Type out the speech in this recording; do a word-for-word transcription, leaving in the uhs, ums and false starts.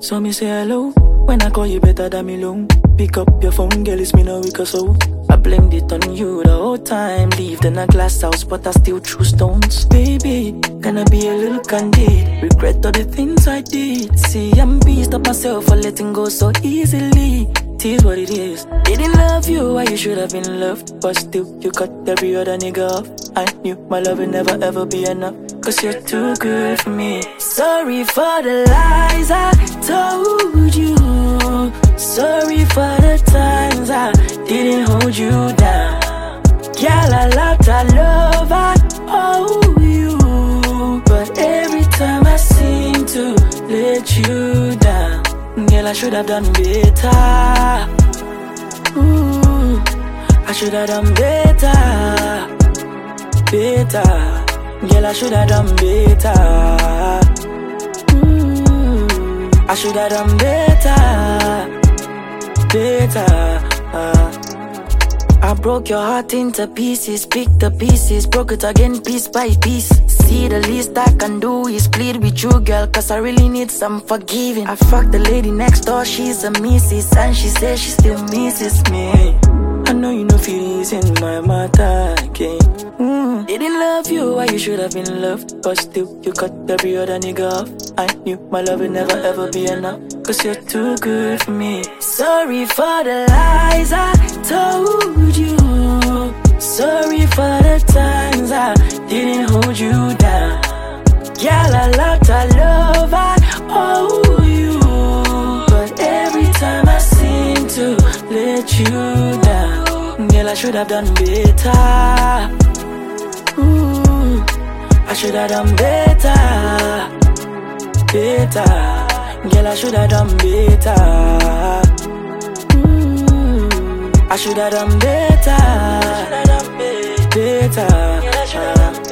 So me say hello. When I call you better than me alone. Pick up your phone, girl, it's me no week or so. I blamed it on you the whole time. Lived in a glass house, but I still threw stones. Baby, gonna be a little candid. Regret all the things I did. See, I'm beast up myself for letting go so easily. Tis what it is. Didn't love you, why you should have been loved. But still, you cut every other nigga off. I knew my love would never ever be enough. Cause you're too good for me. Sorry for the lies I told you. Sorry for the times I didn't hold you down. Girl, I loved, I love, I owe you. But every time I seem to let you down. Girl, I should have done better. Ooh, I should have done better. Better. Girl, I should have done better. Ooh, I should have done better. Better. Uh. I broke your heart into pieces, picked the pieces, broke it again piece by piece. See, the least I can do is plead with you, girl, cause I really need some forgiving. I fucked the lady next door, she's a missus, and she says she still misses me. I know you know feelings in my matter again. Mm. Didn't love you, why you should have been loved. But still, you cut every other nigga off. I knew my love would never ever be enough. Cause you're too good for me. Sorry for the lies I told you. Sorry for the times I didn't hold you down. Girl, I loved, I love, I owe you. But every time I seem to let you down. Girl, I should have done better. Ooh, I should have done better. Better. Girl, I should have done better. Ooh, I should have done better. Better.